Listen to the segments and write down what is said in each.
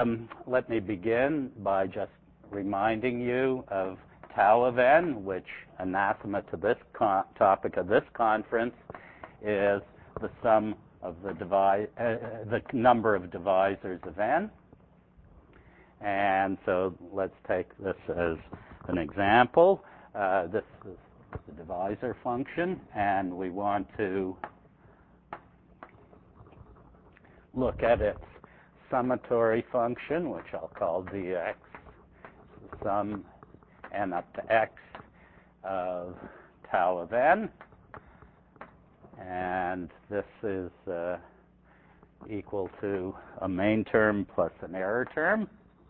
let me begin by just reminding you of tau of n, which, anathema to this topic of this conference, is the sum of the number of divisors of n. And so let's take this as an example. This is the divisor function, and we want to look at its summatory function, which I'll call dx, sum n up to x of tau of n. And this is equal to a main term plus an error term.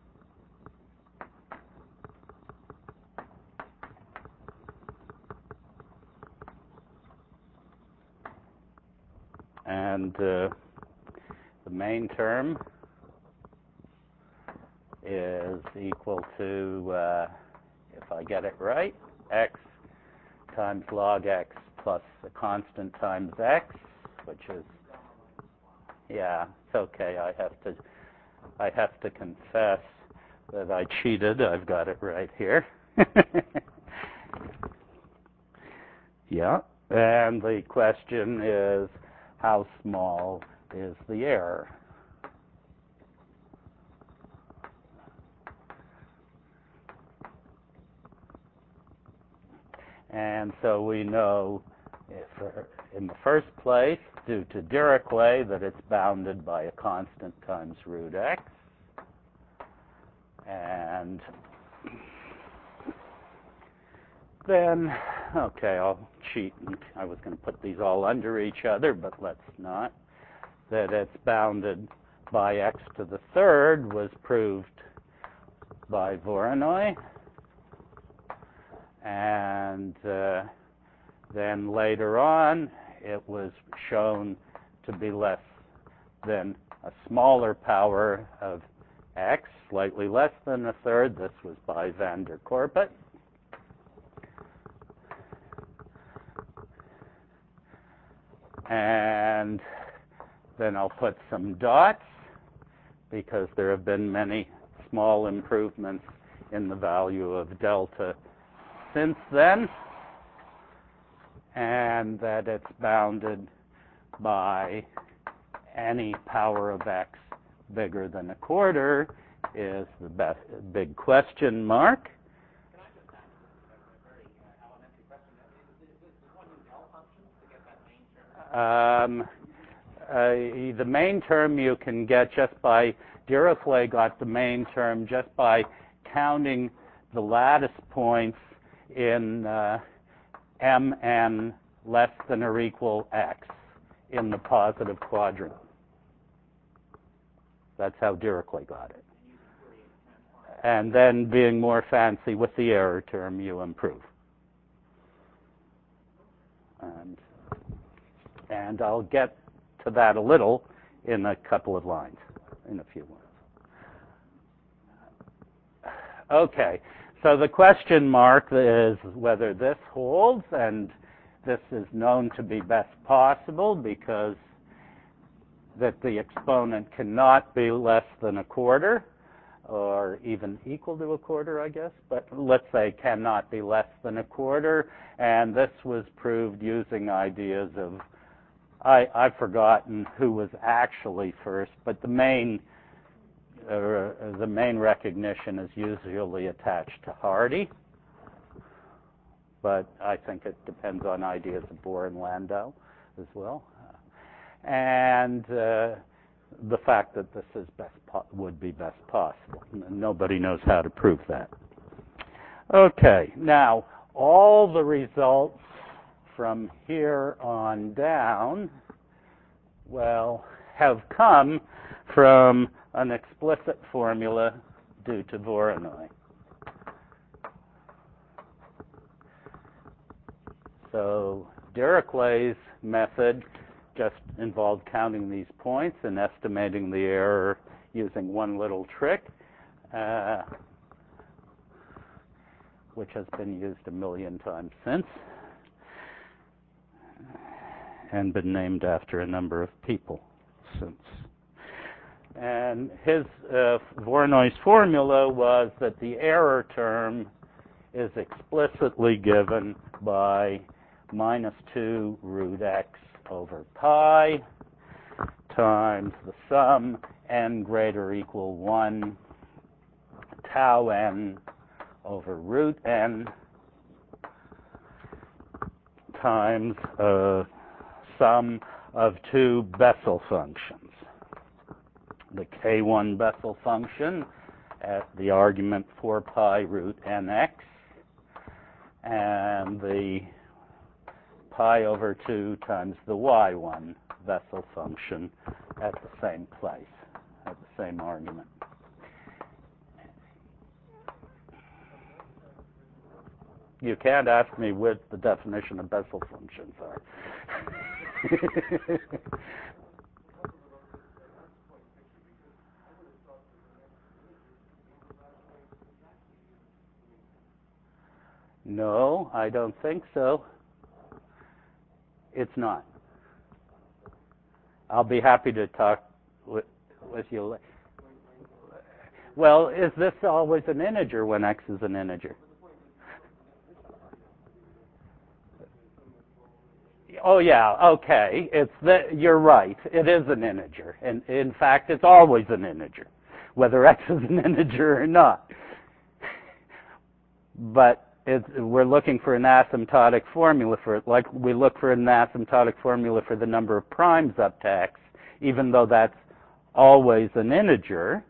And the main term is equal to, if I get it right, x times log x plus a constant times x, which is, yeah, it's okay. I have to confess that I cheated. I've got it right here. Yeah, and the question is, how small is the error? And so we know, in the first place, due to Dirichlet, that it's bounded by a constant times root x. And then, okay, I'll cheat. I was going to put these all under each other, but let's not. That it's bounded by x to the third was proved by Voronoi. And then later on, it was shown to be less than a smaller power of x, slightly less than a third. This was by van der Korput. And then I'll put some dots, because there have been many small improvements in the value of delta since then, and that it's bounded by any power of x bigger than a quarter is the big question mark. Can I just ask a very elementary question? Does one use L functions to get that main term? The main term you can get just by, Dirichlet got the main term just by counting the lattice points in mn less than or equal x in the positive quadrant. That's how Dirichlet got it. And then, being more fancy with the error term, you improve. And I'll get to that a little in a couple of lines, in a few lines. Okay, so the question mark is whether this holds, and this is known to be best possible because that the exponent cannot be less than a quarter, or even equal to a quarter, I guess, but let's say cannot be less than a quarter, and this was proved using ideas of, I've forgotten who was actually first, but the main recognition is usually attached to Hardy, but I think it depends on ideas of Bohr and Landau as well. And the fact that this is would be best possible. Nobody knows how to prove that. Okay, now all the results from here on down, well, have come from an explicit formula due to Voronoi. So Dirichlet's method just involved counting these points and estimating the error using one little trick, which has been used a million times since and been named after a number of people since. And his Voronoi formula was that the error term is explicitly given by minus 2 root x over pi times the sum n greater or equal 1 tau n over root n times a sum of two Bessel functions. The k1 Bessel function at the argument 4 pi root nx and the pi over 2 times the y1 Bessel function at the same place, at the same argument. You can't ask me what the definition of Bessel functions are. No, I don't think so. It's not. I'll be happy to talk with you. Well, is this always an integer when x is an integer? Oh, yeah, okay. You're right. It is an integer. And in fact, it's always an integer, whether x is an integer or not. But we're looking for an asymptotic formula for it, like we look for an asymptotic formula for the number of primes up to x, even though that's always an integer.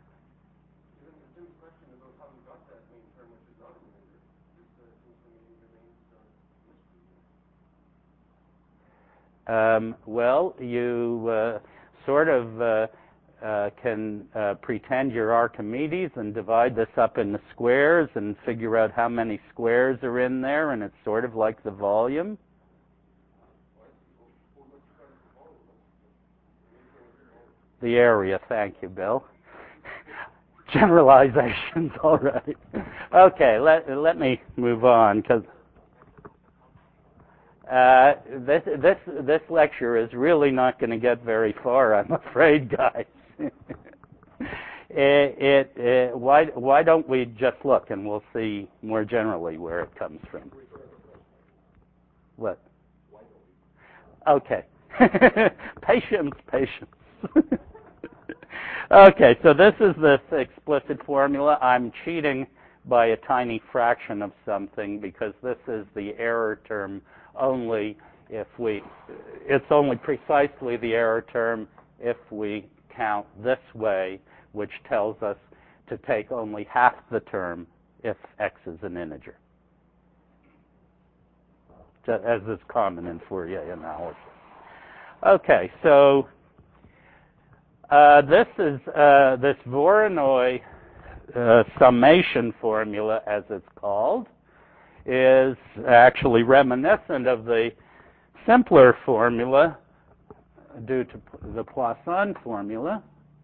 Well, you sort of can pretend you're Archimedes and divide this up into squares and figure out how many squares are in there, and it's sort of like the volume. The area, thank you, Bill. Generalizations, all right. Okay, let me move on, because this lecture is really not going to get very far, I'm afraid, guys. Why don't we just look and we'll see more generally where it comes from? What? Okay. Patience. Okay, so this is this explicit formula. I'm cheating by a tiny fraction of something because this is the error term only it's only precisely the error term if we count this way, which tells us to take only half the term if x is an integer, as is common in Fourier analysis. Okay, so this is this Voronoi summation formula, as it's called, is actually reminiscent of the simpler formula due to the Poisson formula.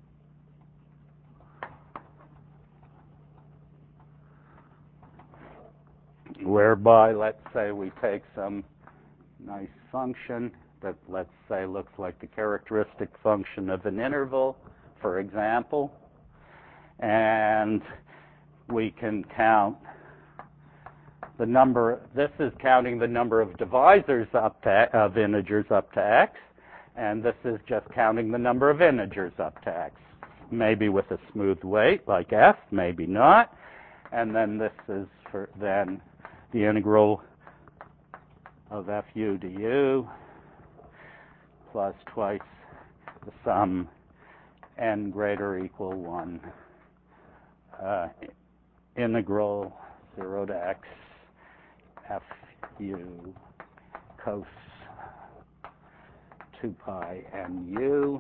Whereby, let's say we take some nice function that, let's say, looks like the characteristic function of an interval, for example, and we can count the number. This is counting the number of divisors of integers up to x, and this is just counting the number of integers up to x, maybe with a smooth weight like f, maybe not, and then this is for then the integral of fu du plus twice the sum n greater or equal 1 integral 0 to x fu cos 2 pi nu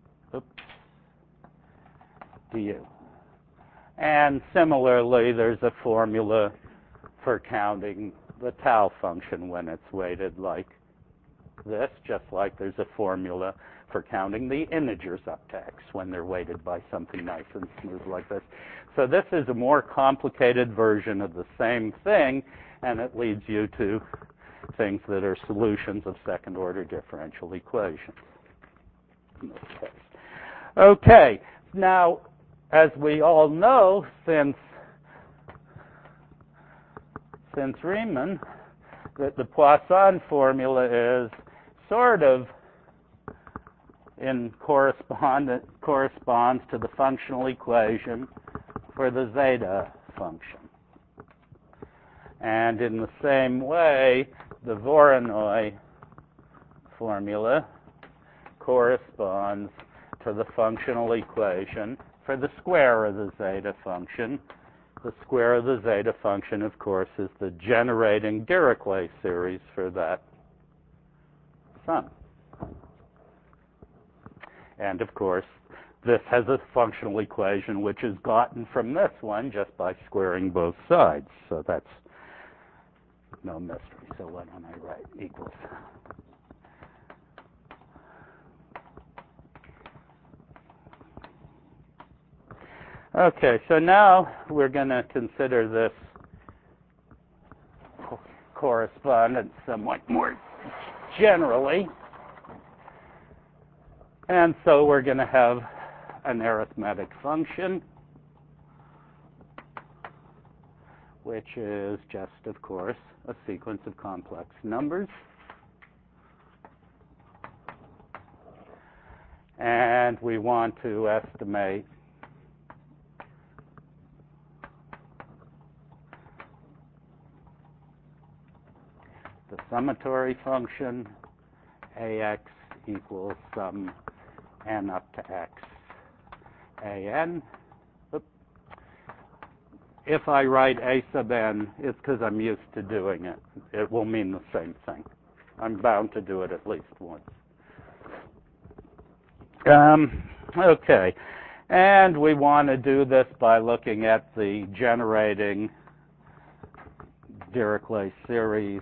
du. And similarly, there's a formula for counting the tau function when it's weighted like this, just like there's a formula for counting the integers up to x when they're weighted by something nice and smooth like this. So this is a more complicated version of the same thing, and it leads you to things that are solutions of second-order differential equations in this case. Okay, now, as we all know, since Riemann, that the Poisson formula is sort of corresponds to the functional equation for the zeta function. And in the same way, the Voronoi formula corresponds to the functional equation for the square of the zeta function. The square of the zeta function, of course, is the generating Dirichlet series for that sum. And of course, this has a functional equation which is gotten from this one just by squaring both sides. So that's no mystery. So why don't I write equals? Okay, so now we're going to consider this correspondence somewhat more generally. And so we're going to have an arithmetic function, which is just, of course, a sequence of complex numbers. And we want to estimate the summatory function, ax equals sum n up to x an. If I write a sub n, it's because I'm used to doing it. It will mean the same thing. I'm bound to do it at least once. Okay, and we want to do this by looking at the generating Dirichlet series.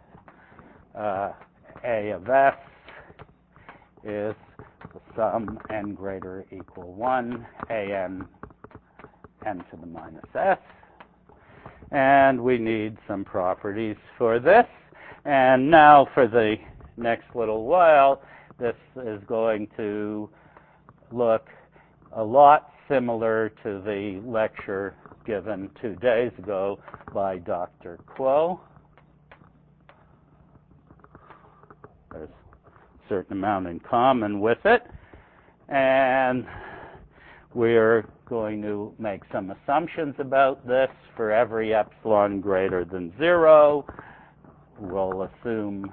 A of s is the sum n greater or equal 1, an n to the minus s. And we need some properties for this. And now for the next little while, this is going to look a lot similar to the lecture given 2 days ago by Dr. Kuo. There's a certain amount in common with it. And we're going to make some assumptions about this. For every epsilon greater than 0, we'll assume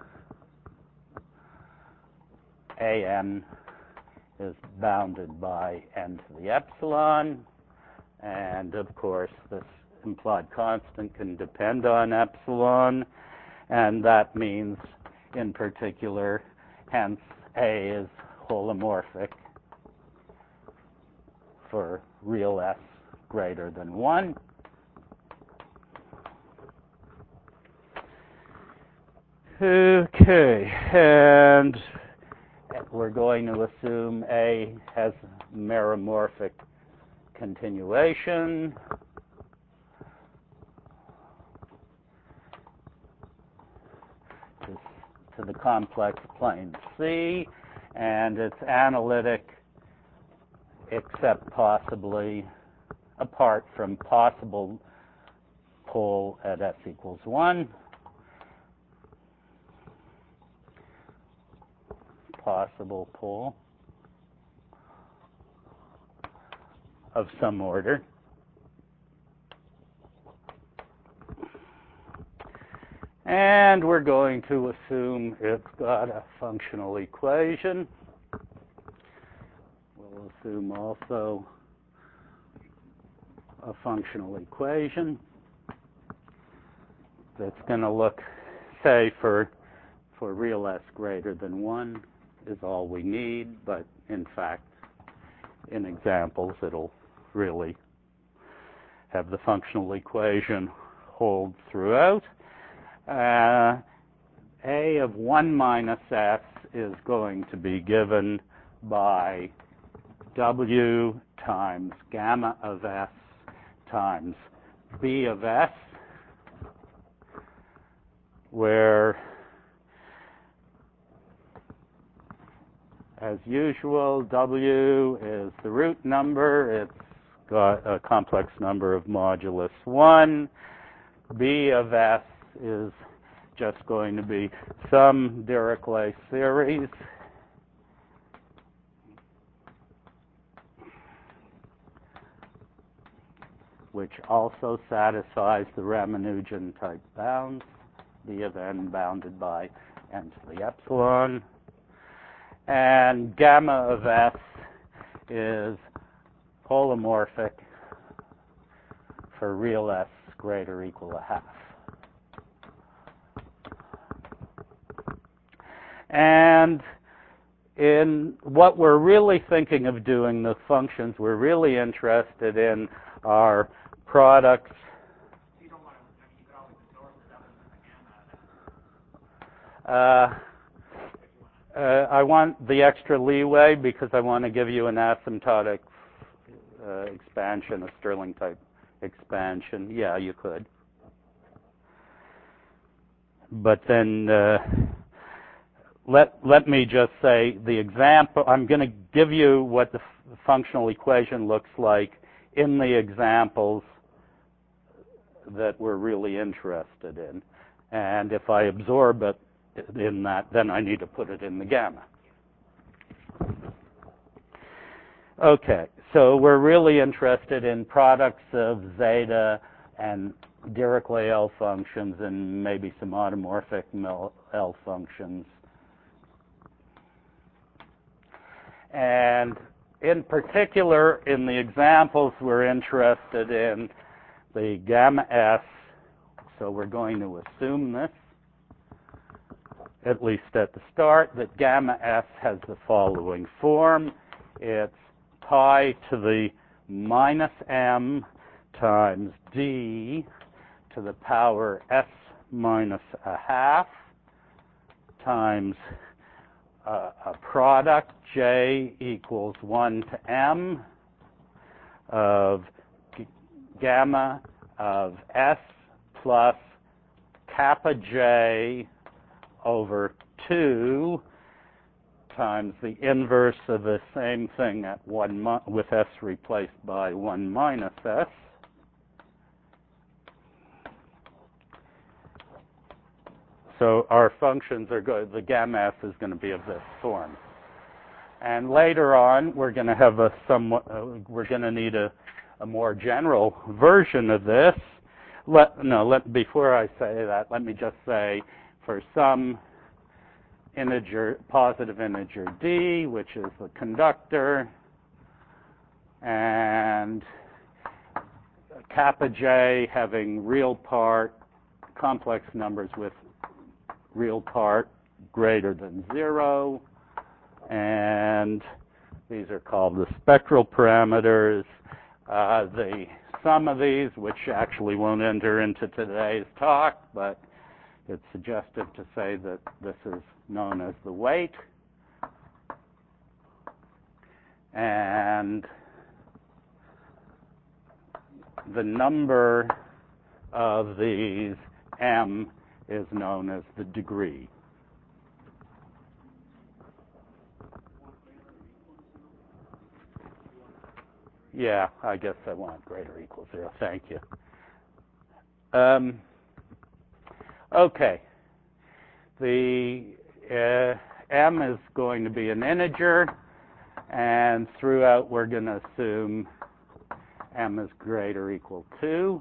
an is bounded by n to the epsilon. And of course, this implied constant can depend on epsilon. And that means, in particular, hence A is holomorphic for real S greater than 1. Okay, and we're going to assume A has meromorphic continuation. To the complex plane C, and it's analytic except possibly apart from possible pole at s equals 1. Possible pole of some order. And we're going to assume it's got a functional equation. We'll assume also a functional equation that's going to look, say, for real S greater than 1 is all we need, but in fact, in examples, it'll really have the functional equation hold throughout. A of 1 minus s is going to be given by w times gamma of s times b of s, where As usual, W is the root number. It's got a complex number of modulus 1. B of S is just going to be some Dirichlet series. Which also satisfies the Ramanujan type bounds, B of n bounded by n to the epsilon. And gamma of S is holomorphic for real S greater or equal to half. And in what we're really thinking of doing, the functions we're really interested in are products. You don't want to, I mean, you could always absorb the W and the gamma. I want the extra leeway because I want to give you an asymptotic expansion, a Stirling type expansion. Yeah, you could. But then let me just say the example, I'm going to give you what the functional equation looks like in the examples that we're really interested in. And if I absorb it in that, then I need to put it in the gamma. Okay, so we're really interested in products of zeta and Dirichlet L functions and maybe some automorphic L functions. And in particular, in the examples, we're interested in the gamma S. So we're going to assume this, at least at the start, that gamma S has the following form. It's pi to the minus m times d to the power s minus a half times a product j equals 1 to m of gamma of s plus kappa j over 2 times the inverse of the same thing at 1 with s replaced by 1 minus s. So our functions are good. The gamma s is going to be of this form. And later on, we're going to have we're going to need a more general version of this. Before I say that, let me just say for some integer, positive integer d, which is the conductor, and kappa j having real part, complex numbers with real part greater than 0, and these are called the spectral parameters. The sum of these, which actually won't enter into today's talk, but it's suggestive to say that this is known as the weight. And the number of these m is known as the degree. Yeah, I guess I want greater or equal 0. Thank you. Okay. The m is going to be an integer, and throughout we're going to assume m is greater or equal 2.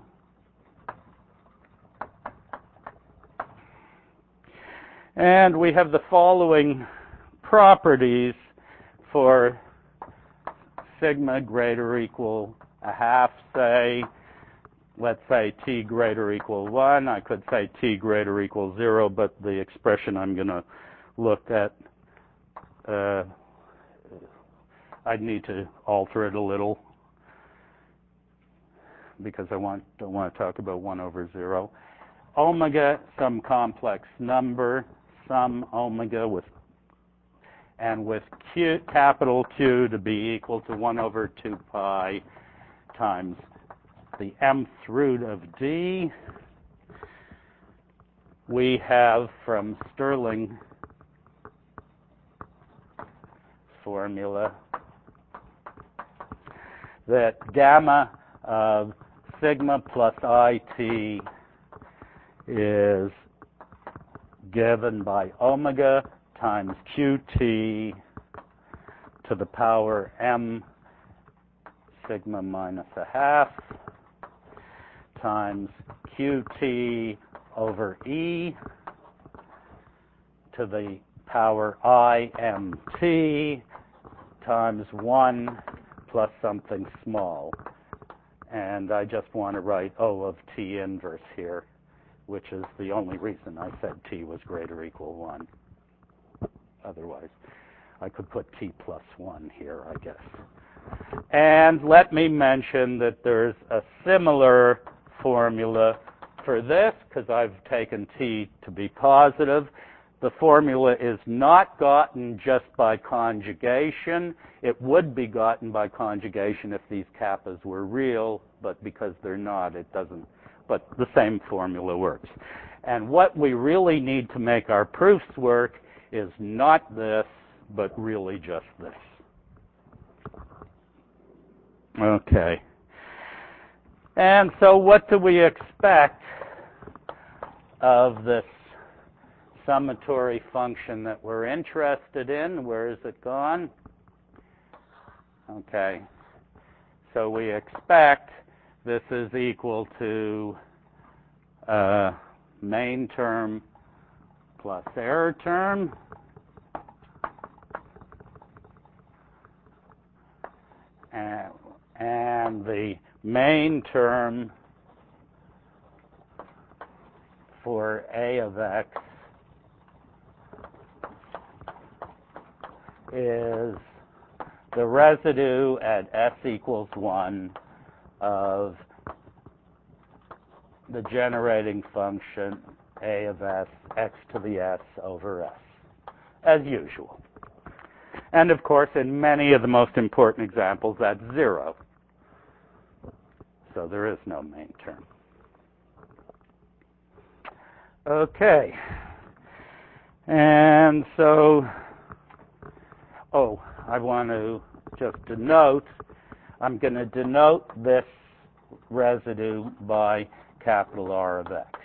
And we have the following properties for sigma greater or equal a half, say, let's say t greater or equal 1. I could say t greater or equal 0, but the expression I'm going to look at, I'd need to alter it a little because I don't want to talk about 1 over 0. Omega, some complex number, some omega with Q, capital Q to be equal to 1 over 2 pi times the mth root of d. We have from Stirling formula that gamma of sigma plus IT is given by omega times QT to the power m sigma minus a half times QT over E to the power IMT times 1 plus something small. And I just want to write O of T inverse here, which is the only reason I said T was greater or equal 1. Otherwise, I could put T plus 1 here, I guess. And let me mention that there's a similar formula for this, because I've taken T to be positive. The formula is not gotten just by conjugation. It would be gotten by conjugation if these kappas were real, but because they're not, it doesn't. But the same formula works. And what we really need to make our proofs work is not this, but really just this. Okay. And so what do we expect of this summatory function that we're interested in? Where is it gone? Okay. So we expect this is equal to main term plus error term. And the main term for A of x is the residue at s equals 1 of the generating function A of s, x to the s over s, as usual. And of course, in many of the most important examples, that's 0. So there is no main term. Okay. And so, I want to just denote, I'm going to denote this residue by capital R of x.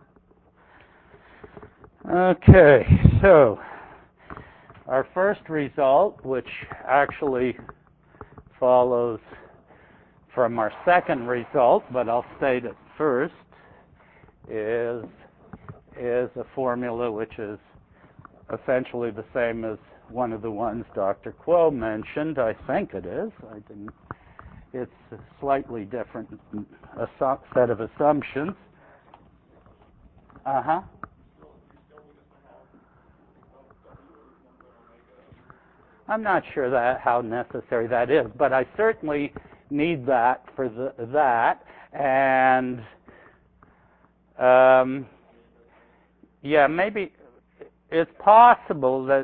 Okay, so our first result, which actually follows from our second result, but I'll state it first, is a formula which is essentially the same as one of the ones Dr. Kuo mentioned. I think it is. It's a slightly different set of assumptions. I'm not sure how necessary that is, but I certainly need that for that. And yeah, maybe it's possible that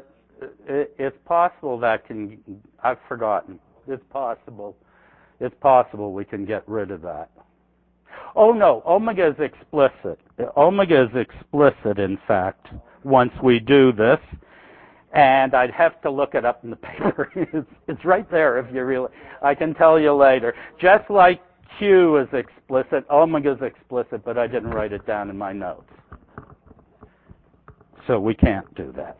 I've forgotten. It's possible we can get rid of that. Oh no, omega is explicit. Omega is explicit, in fact, once we do this. And I'd have to look it up in the paper. It's right there if you really. I can tell you later. Just like Q is explicit, omega is explicit, but I didn't write it down in my notes. So we can't do that.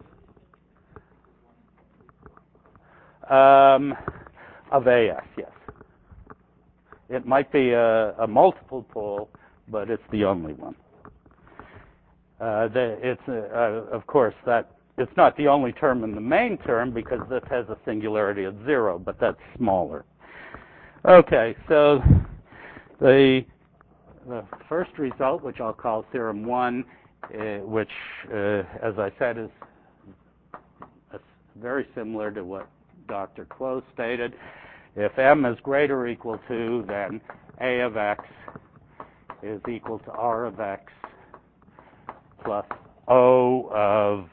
Of AS, yes. It might be a multiple pole, but it's the only one. Of course, that it's not the only term in the main term because this has a singularity of 0, but that's smaller. Okay, so the first result, which I'll call theorem 1, which, as I said, is very similar to what Dr. Kuo stated. If m is greater or equal to, then A of x is equal to R of x plus O of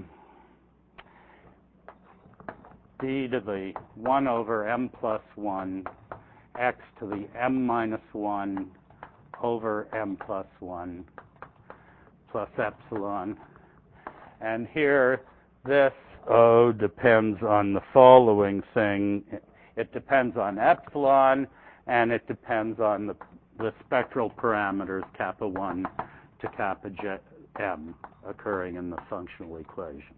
d to the 1 over m plus 1 x to the m minus 1 over m plus 1 plus epsilon. And here, this O depends on the following thing. It depends on epsilon, and it depends on the spectral parameters kappa 1 to kappa m occurring in the functional equation.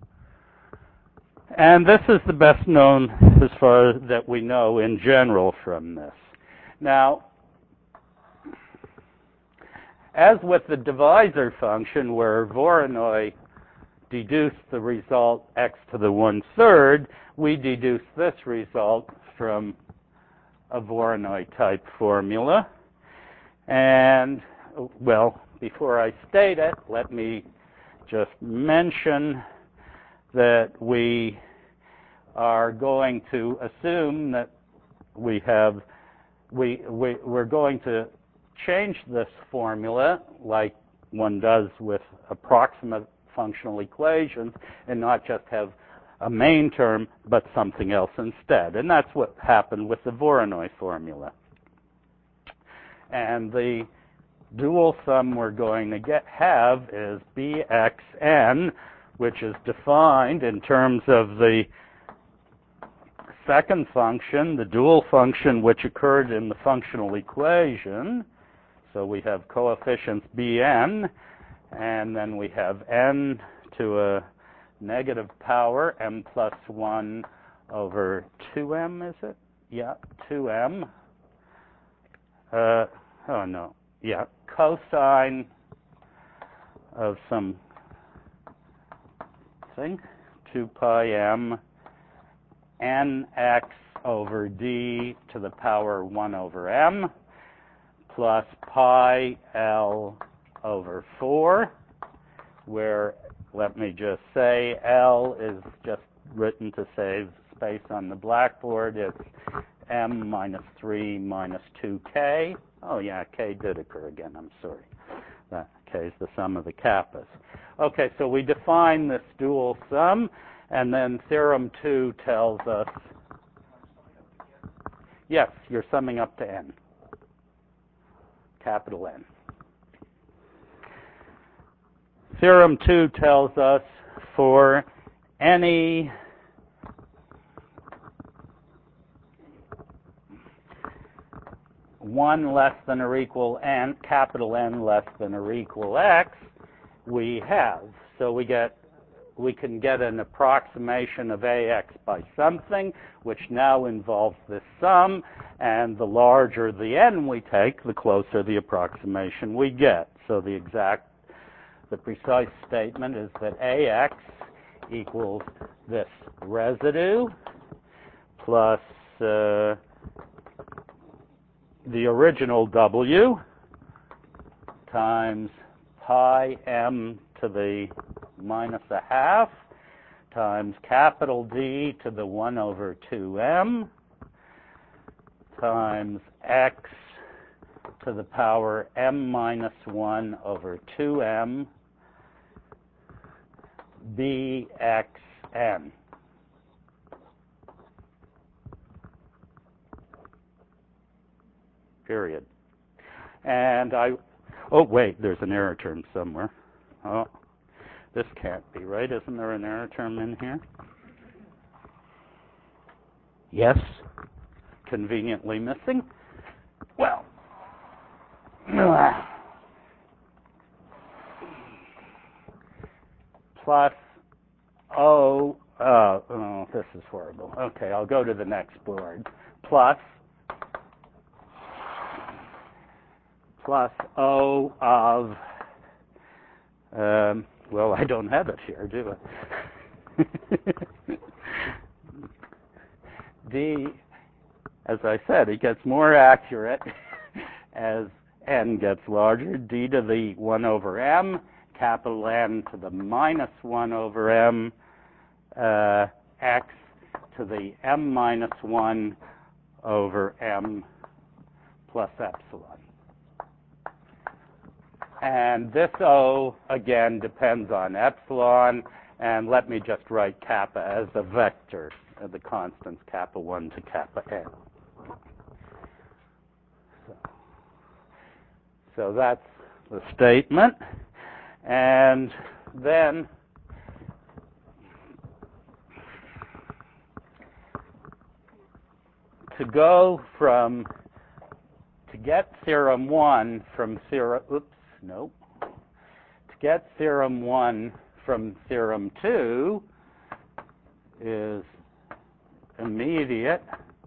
And this is the best known as far as that we know in general from this. Now, as with the divisor function where Voronoi deduced the result x to the 1/3, we deduce this result from a Voronoi type formula. And, well, before I state it, let me just mention that we are going to assume that we're going to change this formula like one does with approximate functional equations and not just have a main term but something else instead. And that's what happened with the Voronoi formula. And the dual sum we're going to have is Bxn, which is defined in terms of the second function, the dual function which occurred in the functional equation. So we have coefficients Bn, and then we have n to a negative power, m plus 1 over 2m, is it? Yeah, 2m. Cosine of some thing, 2 pi m nx over d to the power 1 over m plus pi l over 4, where, let me just say, L is just written to save space on the blackboard. It's m minus 3 minus 2k. Oh, yeah, k did occur again. I'm sorry. That k is the sum of the kappas. Okay, so we define this dual sum, and then theorem 2 tells us, yes, you're summing up to n, capital N. Theorem 2 tells us for any one less than or equal n, capital N less than or equal x, we have. So we can get an approximation of ax by something, which now involves this sum, and the larger the n we take, the closer the approximation we get. So the precise statement is that ax equals this residue plus the original w times pi m to the minus a half times capital D to the 1 over 2m times x to the power m minus 1 over 2m Bxn. Period. And oh wait, there's an error term somewhere. Oh, this can't be right. Isn't there an error term in here? Yes. Conveniently missing. Well, plus O, oh, this is horrible. Okay, I'll go to the next board. Plus O of, well, I don't have it here, do I? D, as I said, it gets more accurate as n gets larger. D to the 1 over m, capital N to the minus 1 over m, x to the m minus 1 over m plus epsilon. And this O, again, depends on epsilon. And let me just write kappa as a vector of the constants kappa 1 to kappa n. So that's the statement. And then go from, to get theorem 1 from theorem, to get theorem 1 from theorem 2 is immediate,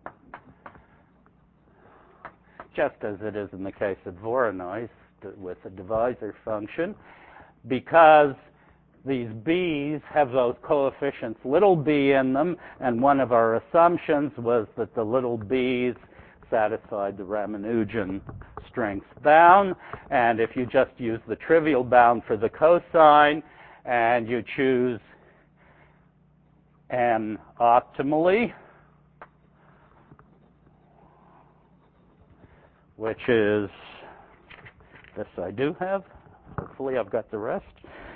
just as it is in the case of Voronoi with the divisor function, because these b's have those coefficients little b in them, and one of our assumptions was that the little b's satisfied the Ramanujan strength bound. And if you just use the trivial bound for the cosine and you choose n optimally, which is this I do have. Hopefully I've got the rest.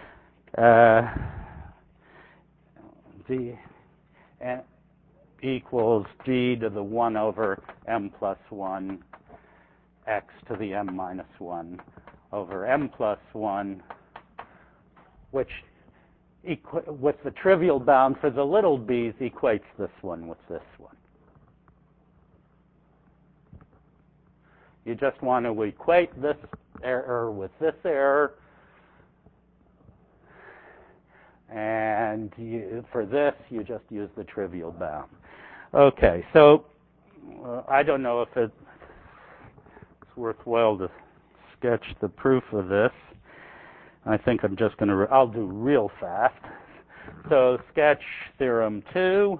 D n equals d to the 1 over m plus 1 x to the m minus 1 over m plus 1, which with the trivial bound for the little b's equates this one with this one. You just want to equate this error with this error, and for this you just use the trivial bound. Okay, so I don't know if it's worthwhile to sketch the proof of this. I think I'm just going to, I'll do real fast. So sketch theorem 2.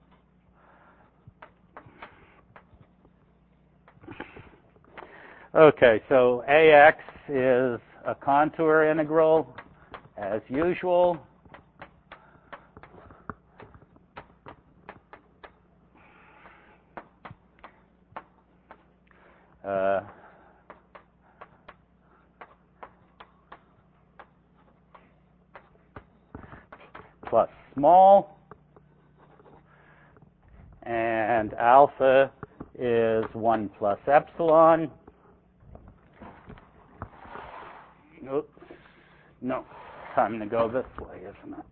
Okay, so AX is a contour integral, as usual. Plus small, and alpha is 1 plus epsilon. Oops. No, time to go this way, isn't it?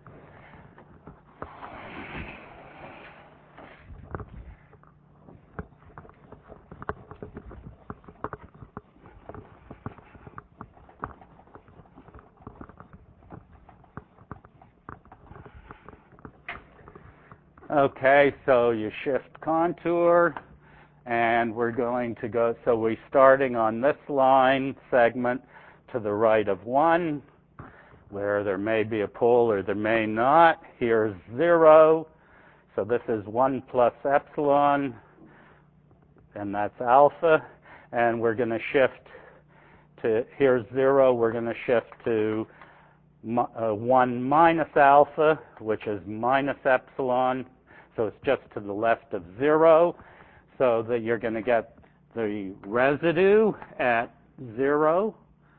Okay, so you shift contour, and we're going to go, so we're starting on this line segment to the right of 1, where there may be a pole or there may not. Here's 0, so this is 1 plus epsilon, and that's alpha, and we're going to shift to, here's 0, we're going to shift to 1 minus alpha, which is minus epsilon. So it's just to the left of 0, so that you're going to get the residue at 0,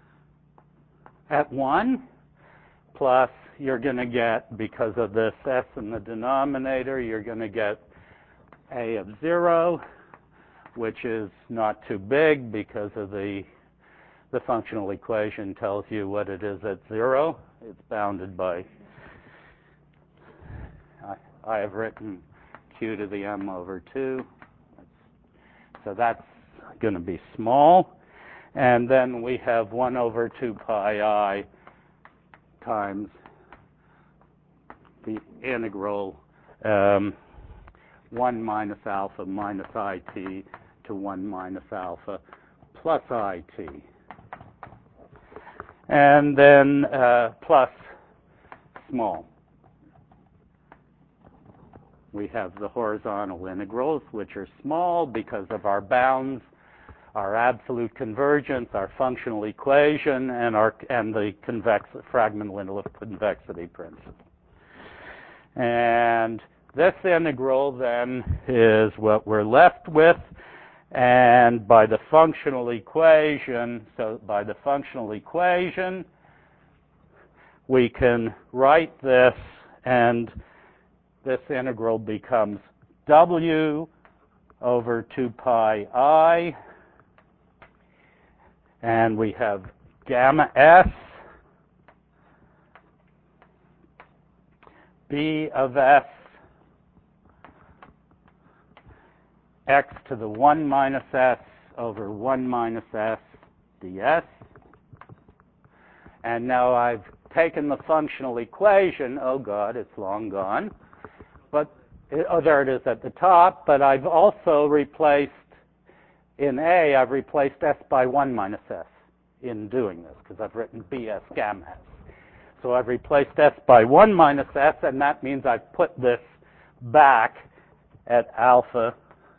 at 1, plus you're going to get, because of this s in the denominator, you're going to get a of 0, which is not too big because of the functional equation tells you what it is at 0. It's bounded by, I have written q to the m over 2. So that's going to be small. And then we have 1 over 2 pi I times the integral 1 minus alpha minus it to 1 minus alpha plus it. And then plus small. We have the horizontal integrals, which are small because of our bounds, our absolute convergence, our functional equation, and the fragment limit of convexity principle. And this integral then is what we're left with, and by the functional equation, we can write this, and this integral becomes w over 2 pi I, and we have gamma s, b of s x to the 1 minus s over 1 minus s ds. And now I've taken the functional equation. Oh, God, it's long gone. But, there it is at the top. But I've also replaced, in A, I've replaced s by 1 minus s in doing this, because I've written bs gamma s. So I've replaced s by 1 minus s, and that means I've put this back at alpha,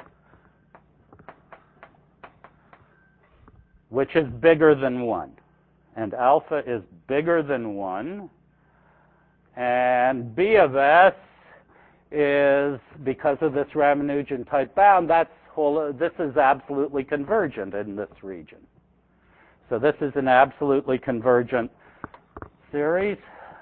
which is bigger than 1. And alpha is bigger than 1. And B of s is, because of this Ramanujan type bound, this is absolutely convergent in this region. So this is an absolutely convergent series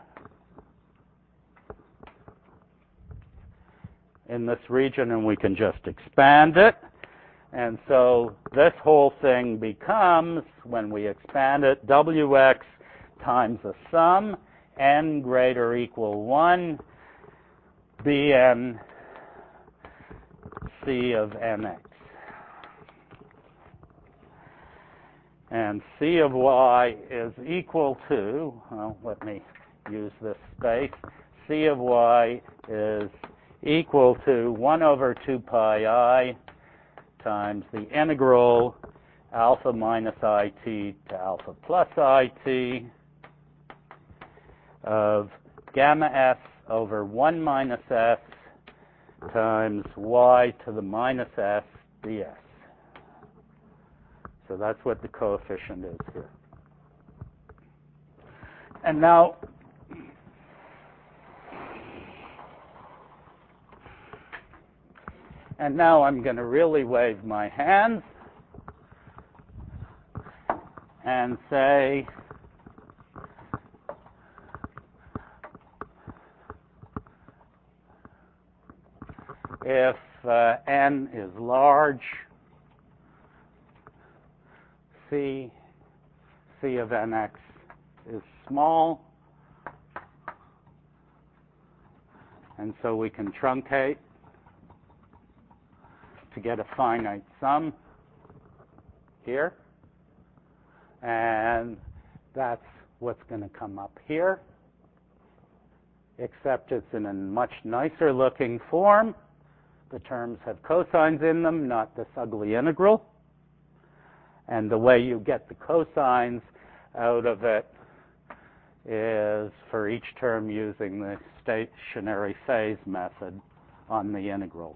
in this region, and we can just expand it. And so this whole thing becomes, when we expand it, Wx times a sum, n greater equal 1, Bn C of nx. And C of y is equal to, well, let me use this space. C of y is equal to 1 over 2 pi I times the integral alpha minus it to alpha plus it of gamma s over 1 minus s times y to the minus s ds. So that's what the coefficient is here. And now, I'm going to really wave my hands and say, if n is large, C of nx is small, and so we can truncate to get a finite sum here, and that's what's going to come up here, except it's in a much nicer looking form. The terms have cosines in them, not this ugly integral. And the way you get the cosines out of it is for each term using the stationary phase method on the integral.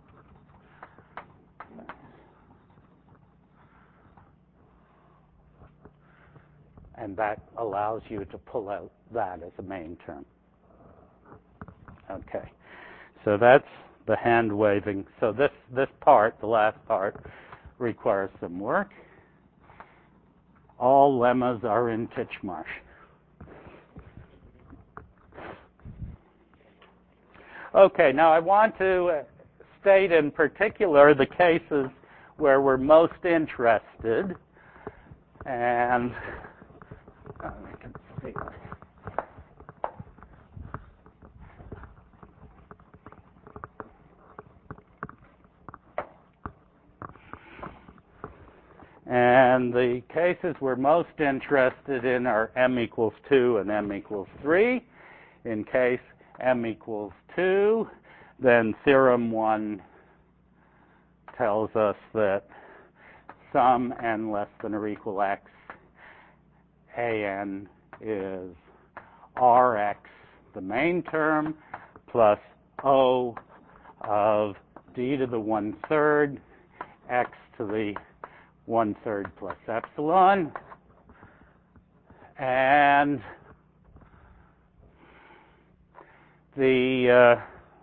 And that allows you to pull out that as a main term. Okay, so that's the hand waving. So this part, the last part, requires some work. All lemmas are in Titchmarsh. Okay, now I want to state in particular the cases where we're most interested. And I can see. And the cases we're most interested in are m equals 2 and m equals 3. In case m equals 2, then theorem 1 tells us that sum n less than or equal x, an is rx, the main term, plus O of d to the 1/3, x to the 1/3 plus epsilon. And the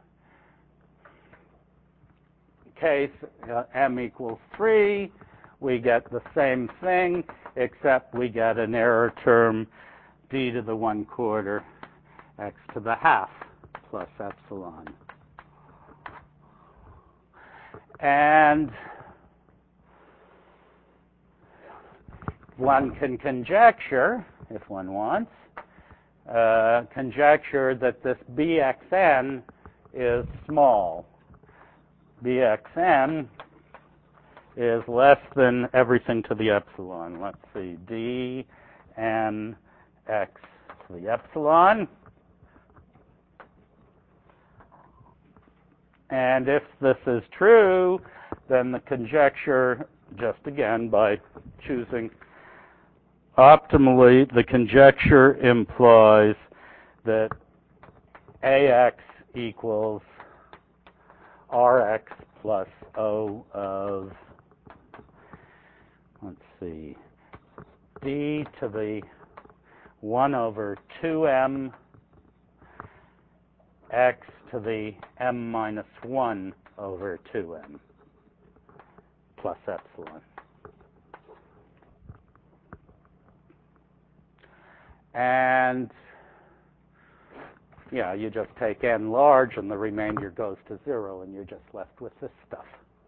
case m equals 3, we get the same thing, except we get an error term d to the 1/4 x to the half plus epsilon. And one can conjecture, if one wants, conjecture that this Bxn is small. Bxn is less than everything to the epsilon. Let's see, d n x to the epsilon. And if this is true, then the conjecture, just again by choosing optimally, the conjecture implies that AX equals RX plus O of, let's see, D to the 1 over 2M X to the M minus 1 over 2M plus epsilon. And yeah, you just take n large and the remainder goes to 0 and you're just left with this stuff.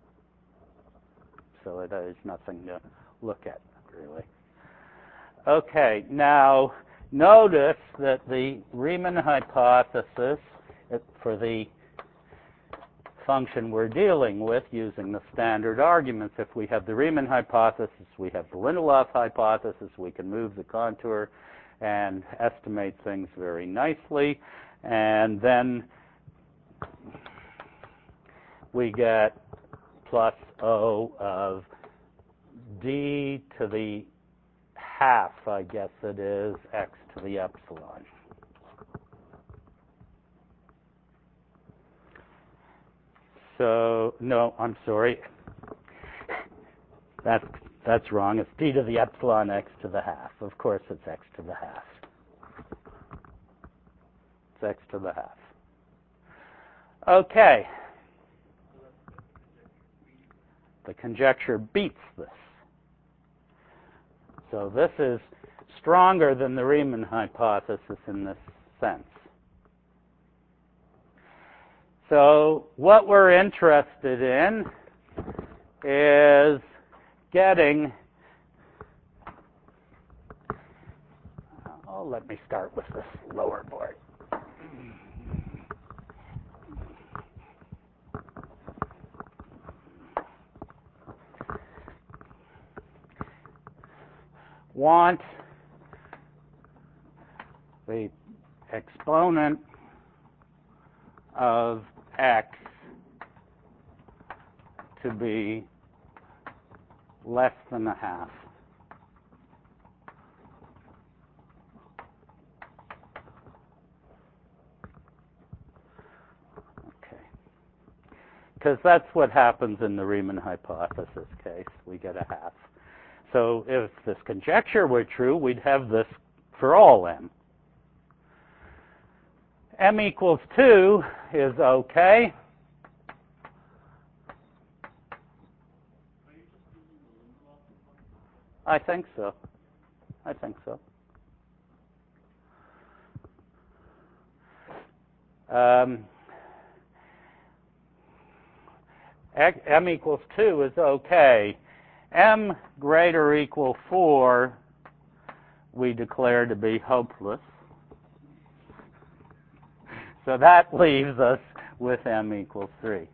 So there's nothing to look at, really. Okay, now notice that the Riemann hypothesis for the function we're dealing with using the standard arguments, if we have the Riemann hypothesis, we have the Lindelof hypothesis, we can move the contour and estimate things very nicely. And then we get plus O of D to the half, I guess it is, X to the epsilon. So, no, I'm sorry. That's wrong. It's D to the epsilon X to the half. Of course, it's X to the half. It's X to the half. Okay. The conjecture beats this. So this is stronger than the Riemann hypothesis in this sense. So what we're interested in is getting, let me start with this lower board. Want the exponent of x to be less than a half. Okay. Because that's what happens in the Riemann hypothesis case. We get a half. So if this conjecture were true, we'd have this for all m. M equals 2 is okay. I think so. I think so. M equals 2 is okay. M greater or equal 4 we declare to be hopeless. So that leaves us with m equals 3.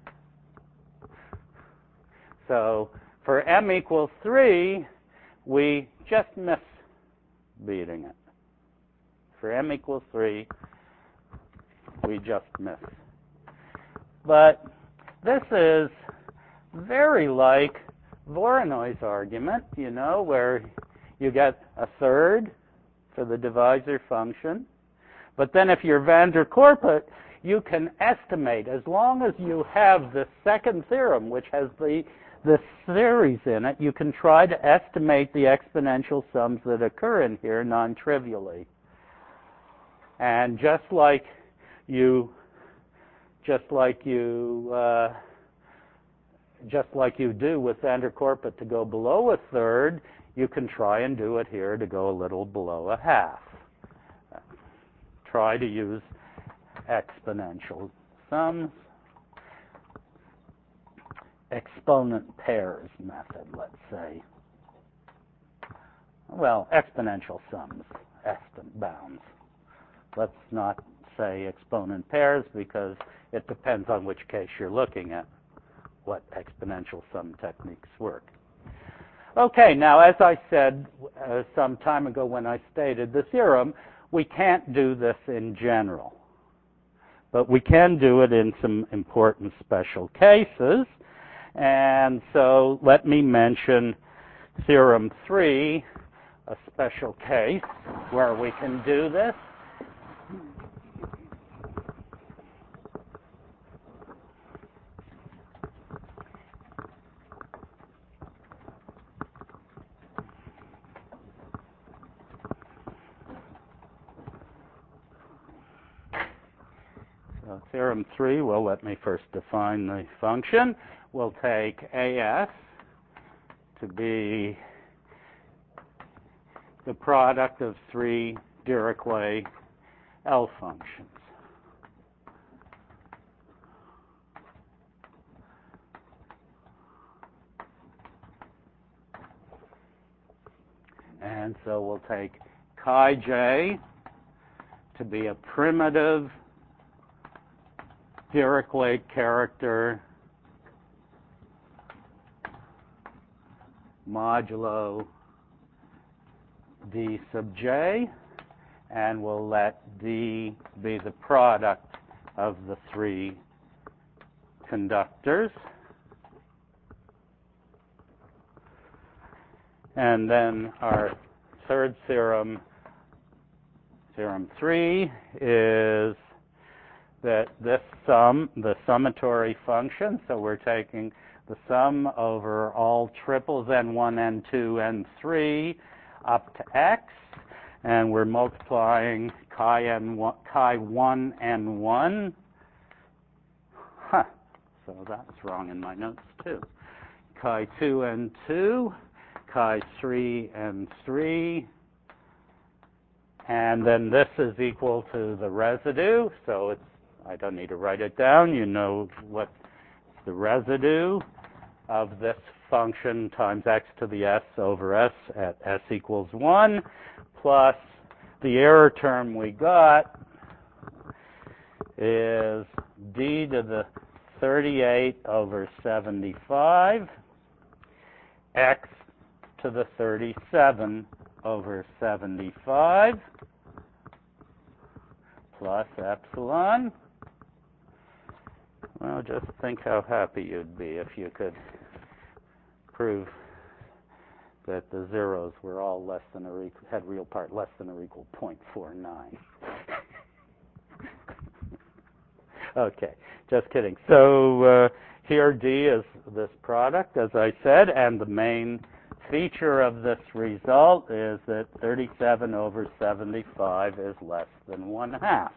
So for m equals 3, we just miss beating it. For m equals 3, we just miss. But this is very like Voronoi argument, you know, where you get a third for the divisor function. But then if you're van der Korpet, you can estimate, as long as you have the second theorem, which has the series in it, you can try to estimate the exponential sums that occur in here non-trivially. And just like you do with van der Korpet to go below a third, you can try and do it here to go a little below a half. Try to use exponential sums. Exponent pairs method, let's say. Well, exponential sums, bounds. Let's not say exponent pairs because it depends on which case you're looking at. what exponential sum techniques work. Okay, now as I said some time ago when I stated the theorem, we can't do this in general. But we can do it in some important special cases. And so let me mention Theorem 3, a special case where we can do this. So Theorem 3, well, let me first define the function. We'll take AS to be the product of three Dirichlet L functions. And so we'll take chi j to be a primitive Dirichlet character modulo d sub j, and we'll let d be the product of the three conductors. And then our third theorem, Theorem 3, is that this sum, the summatory function, so we're taking the sum over all triples n1, n2, n3 up to x, and we're multiplying chi1 n1. So that's wrong in my notes too. Chi2 n2, chi3 n3, and then this is equal to the residue, so it's, I don't need to write it down. You know what the residue of this function times x to the s over s at s equals 1, plus the error term we got is d to the 38 over 75, x to the 37 over 75, plus epsilon. Well, just think how happy you'd be if you could prove that the zeros were all less than or equal, had real part less than or equal 0.49. Okay, just kidding. So here D is this product, as I said, and the main feature of this result is that 37 over 75 is less than 1/2.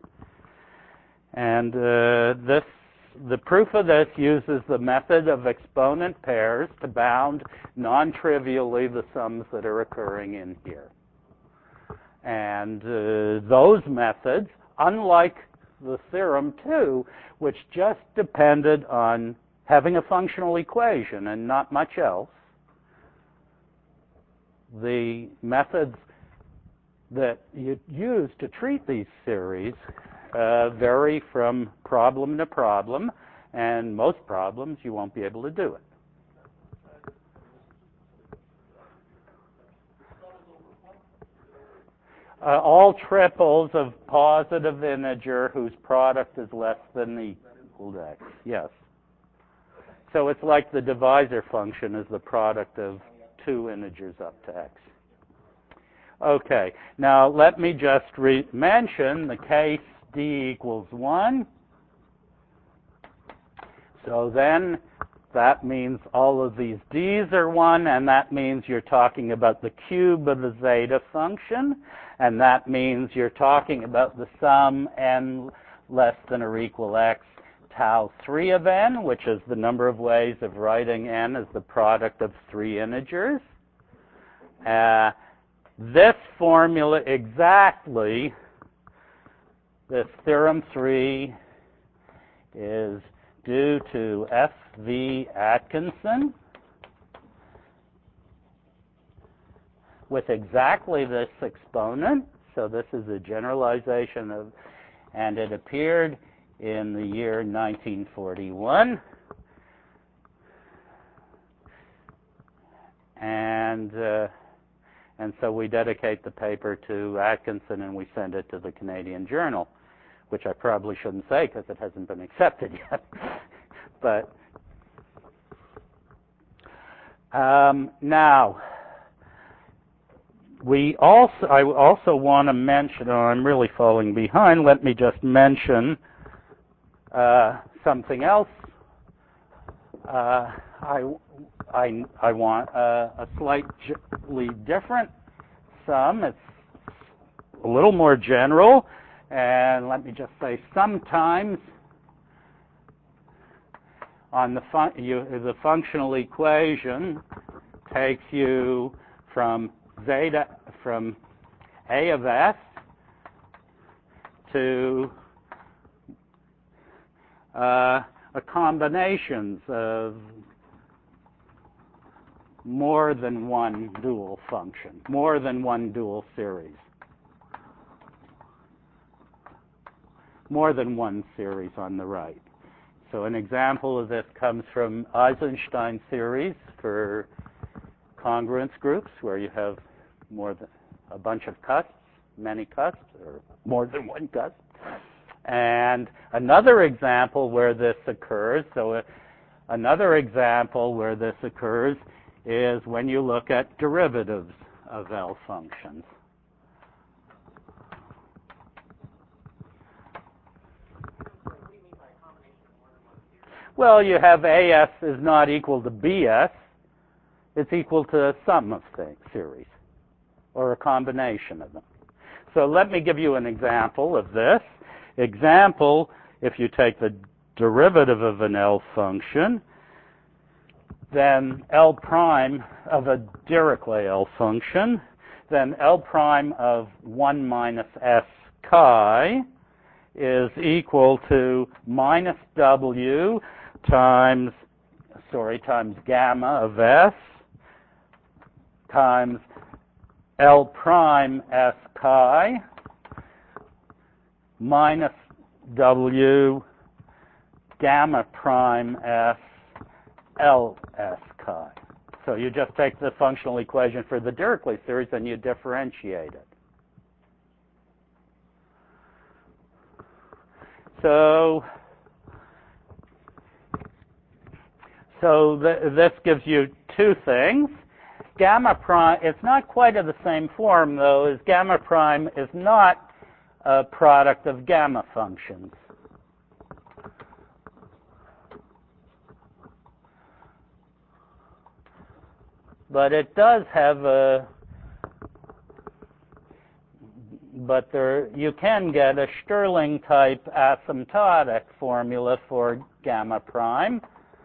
And the proof of this uses the method of exponent pairs to bound non-trivially the sums that are occurring in here. And those methods, unlike the theorem 2, which just depended on having a functional equation and not much else, the methods that you use to treat these series vary from problem to problem, and most problems you won't be able to do it. All triples of positive integer whose product is less than equal to x. Yes. So it's like the divisor function is the product of two integers up to x. Okay, now let me just mention the case d equals 1. So then that means all of these d's are 1, and that means you're talking about the cube of the zeta function, and that means you're talking about the sum n less than or equal x tau 3 of n, which is the number of ways of writing n as the product of three integers. This formula exactly, this theorem 3, is due to F.V. Atkinson with exactly this exponent. So this is a generalization of, and it appeared in the year 1941. And so we dedicate the paper to Atkinson and we send it to the Canadian Journal, which I probably shouldn't say because it hasn't been accepted yet. But now, I also want to mention, I'm really falling behind, let me just mention something else. I want a slightly different sum. It's a little more general, and let me just say sometimes on the functional equation takes you from A of S to a combinations of more than one dual function, more than one dual series, more than one series on the right. So an example of this comes from Eisenstein series for congruence groups, where you have more than a bunch of cusps, many cusps, or more than one cusp. And another example where this occurs, another example where this occurs is when you look at derivatives of L functions. Well, you have AS is not equal to BS. It's equal to a sum of series, or a combination of them. So let me give you an example of this. Example, if you take the derivative of an L function, then L prime of a Dirichlet L function, then L prime of 1 minus S chi is equal to minus W times gamma of S times L prime S chi minus W gamma prime S L S chi. So you just take the functional equation for the Dirichlet series and you differentiate it. So this gives you two things. Gamma prime, it's not quite of the same form, though, as gamma prime is not a product of gamma functions. But it does have you can get a Stirling type asymptotic formula for gamma prime.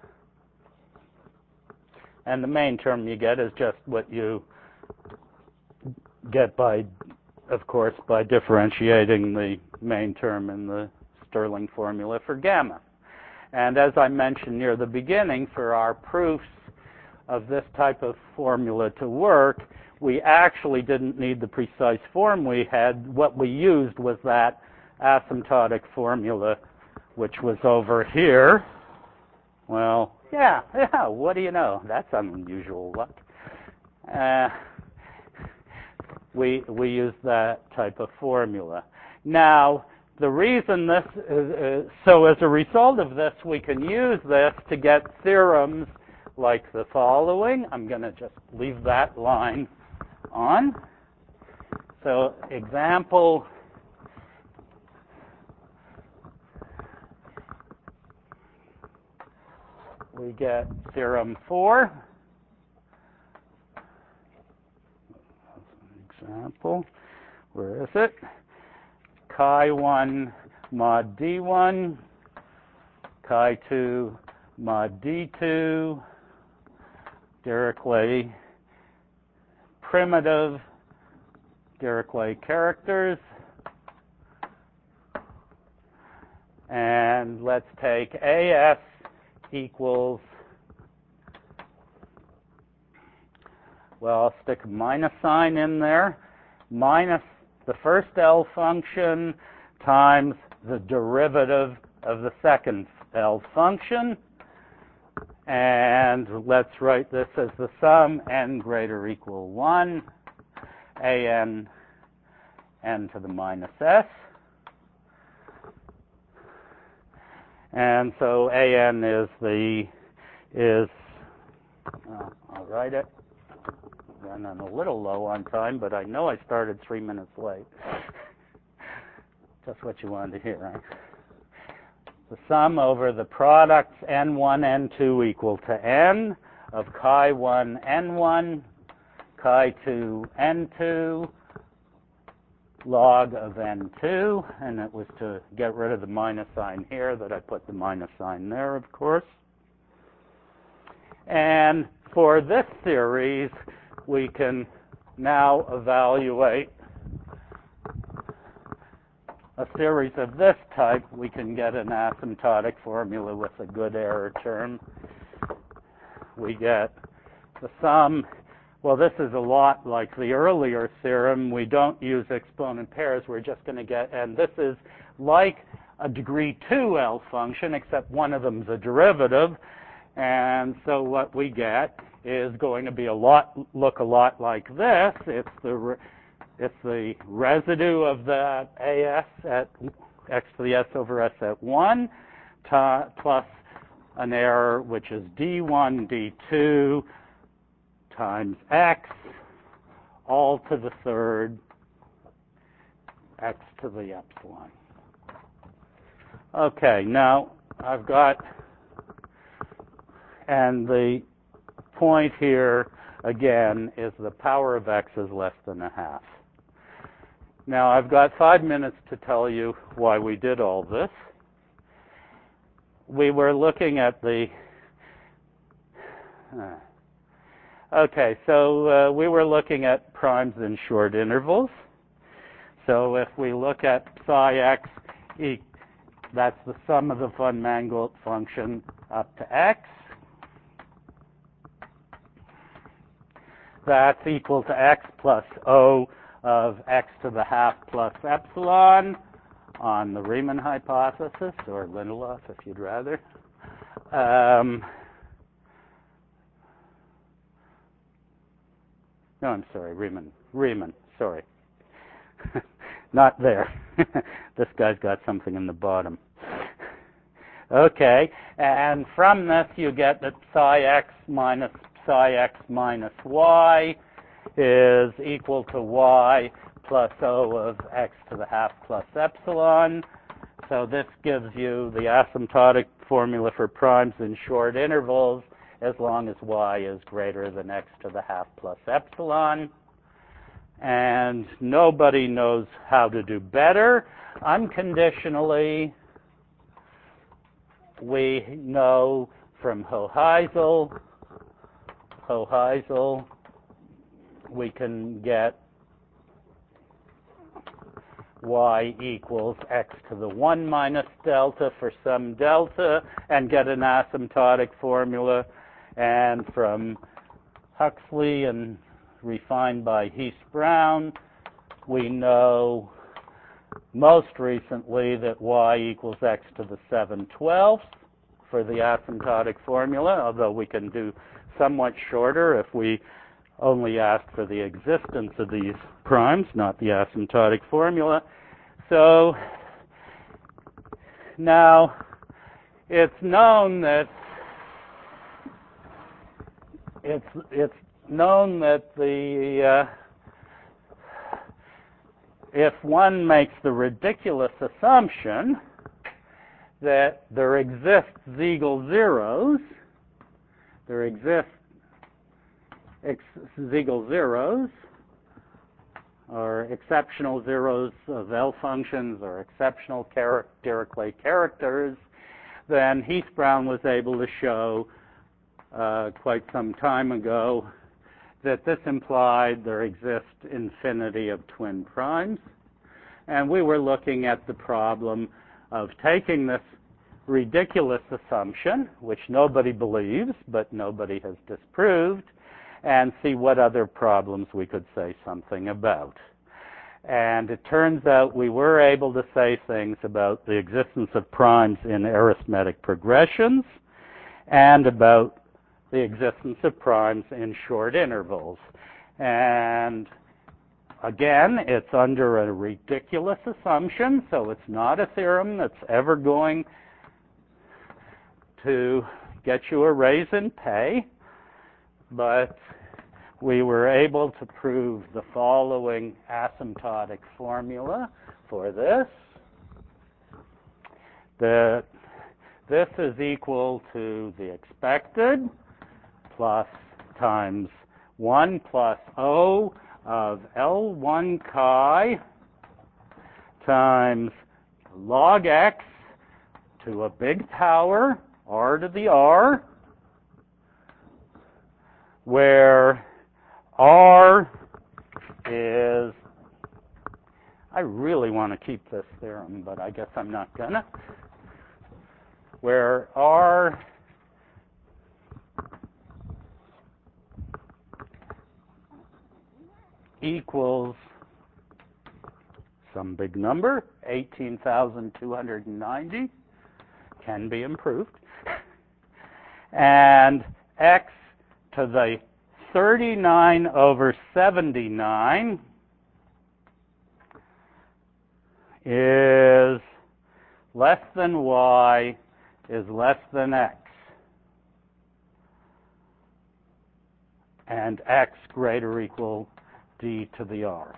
And the main term you get is just what you get by, of course, by differentiating the main term in the Stirling formula for gamma. And as I mentioned near the beginning, for our proofs of this type of formula to work, we actually didn't need the precise form we had. What we used was that asymptotic formula, which was over here. Well, yeah, what do you know? That's unusual luck. We use that type of formula. Now, the reason this is, so as a result of this, we can use this to get theorems like the following. I'm going to just leave that line on. So, example, we get theorem 4. Example, where is it? Chi1 mod D1, Chi2 mod D2, Dirichlet primitive, Dirichlet characters. And let's take AS equals, well, I'll stick a minus sign in there, minus the first L function times the derivative of the second L function. And let's write this as the sum n greater or equal 1 an n to the minus s. And so an I'll write it. And I'm a little low on time, but I know I started 3 minutes late. Just what you wanted to hear, right? The sum over the products n1, n2 equal to n of chi1, n1, chi2, n2, log of n2, and it was to get rid of the minus sign here that I put the minus sign there, of course. And for this series, we can now evaluate a series of this type. We can get an asymptotic formula with a good error term. We get the sum. Well, this is a lot like the earlier theorem. We don't use exponent pairs. We're just going to get, and this is like a degree 2L function, except one of them is a derivative. And so what we get is going to be look a lot like this. It's the residue of that AS at x to the s over s at 1 plus an error, which is d1, d2 times x, all to the third, x to the epsilon. Okay, now I've got, and the point here, again, is the power of x is less than a half. Now, I've got 5 minutes to tell you why we did all this. We were looking at the... Okay, so we were looking at primes in short intervals. So if we look at psi x, that's the sum of the von Mangold function up to x. That's equal to x plus O of x to the half plus epsilon on the Riemann hypothesis, or Lindelof if you'd rather. No, I'm sorry, Riemann, sorry. Not there. This guy's got something in the bottom. Okay, and from this you get that psi x minus y is equal to y plus O of x to the half plus epsilon. So this gives you the asymptotic formula for primes in short intervals as long as y is greater than x to the half plus epsilon. And nobody knows how to do better. Unconditionally, we know from Hoheisel, we can get y equals x to the 1 minus delta for some delta and get an asymptotic formula. And from Huxley and refined by Heath-Brown, we know most recently that y equals x to the 7/12 for the asymptotic formula, although we can do somewhat shorter if we only ask for the existence of these primes, not the asymptotic formula. So now it's known that the if one makes the ridiculous assumption that there exist Siegel zeros, Siegel zeros, or exceptional zeros of L functions, or exceptional Dirichlet characters, then Heath-Brown was able to show quite some time ago that this implied there exist infinity of twin primes. And we were looking at the problem of taking this ridiculous assumption, which nobody believes, but nobody has disproved, and see what other problems we could say something about. And it turns out we were able to say things about the existence of primes in arithmetic progressions and about the existence of primes in short intervals. And again, it's under a ridiculous assumption, so it's not a theorem that's ever going to get you a raise in pay, but we were able to prove the following asymptotic formula for this. This is equal to the expected plus times 1 plus O of L1 chi times log x to a big power, r to the r, where r is, I really want to keep this theorem, but I guess I'm not gonna, where r equals some big number, 18,290, can be improved, and x to the 39 over 79 is less than y is less than x, and x greater or equal d to the r.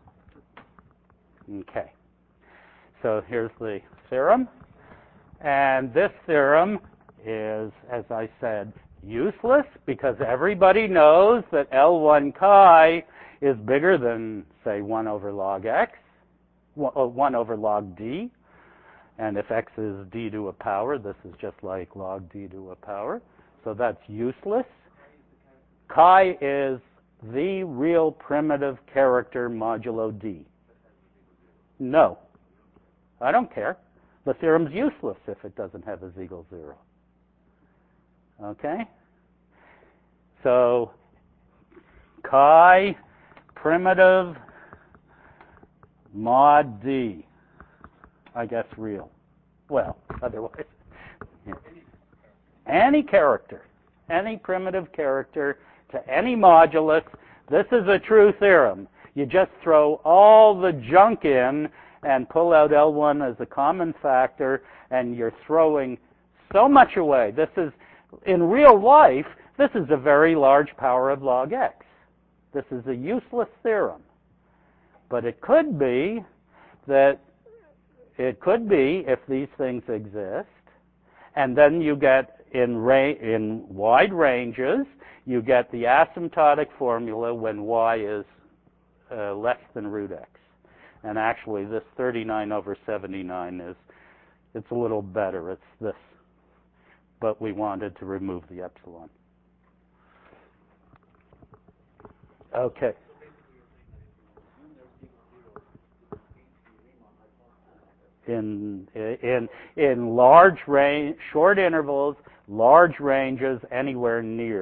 Okay, so here's the theorem, and this theorem is, as I said, useless because everybody knows that L1 chi is bigger than, say, 1 over log x, 1 over log d, and if x is d to a power, this is just like log d to a power, so that's useless. Chi is the real primitive character modulo d. No, I don't care. The theorem's useless if it doesn't have a z equals 0. Okay? So, chi primitive mod d, I guess real. Well, otherwise, yeah. Any character, any primitive character to any modulus, this is a true theorem. You just throw all the junk in and pull out L1 as a common factor, and you're throwing so much away. This is, in real life, this is a very large power of log x. This is a useless theorem. But it could be that, if these things exist, and then you get in wide ranges, you get the asymptotic formula when y is less than root x. And actually, this 39 over 79 it's a little better. It's this. But we wanted to remove the epsilon. Okay. In large range, short intervals, large ranges, anywhere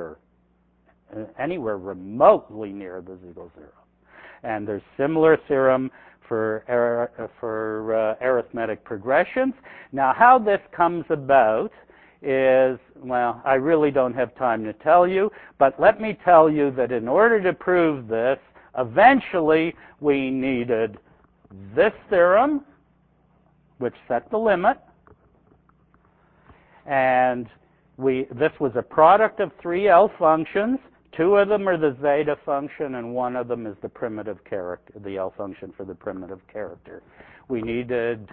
remotely near the z equals 0. And there's similar theorem for arithmetic progressions. Now, how this comes about is, well, I really don't have time to tell you, but let me tell you that in order to prove this, eventually we needed this theorem, which set the limit, and this was a product of 3 L functions. 2 of them are the zeta function, and 1 of them is the primitive character, the L function for the primitive character. We needed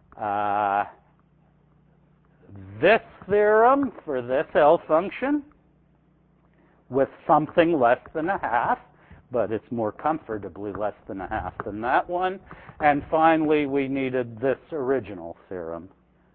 this theorem for this L function with something less than a half, but it's more comfortably less than a half than that one. And finally, we needed this original theorem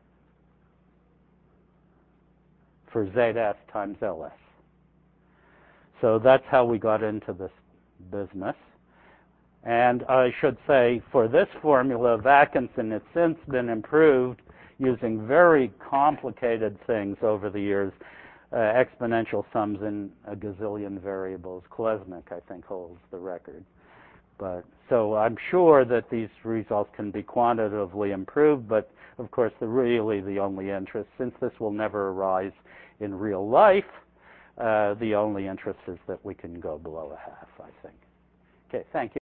for zeta s times Ls. So that's how we got into this business. And I should say, for this formula of Atkinson, it's since been improved using very complicated things over the years, exponential sums in a gazillion variables. Klesnik, I think, holds the record. But so I'm sure that these results can be quantitatively improved, but of course, really the only interest, since this will never arise in real life, the only interest is that we can go below a half, I think. Okay, thank you.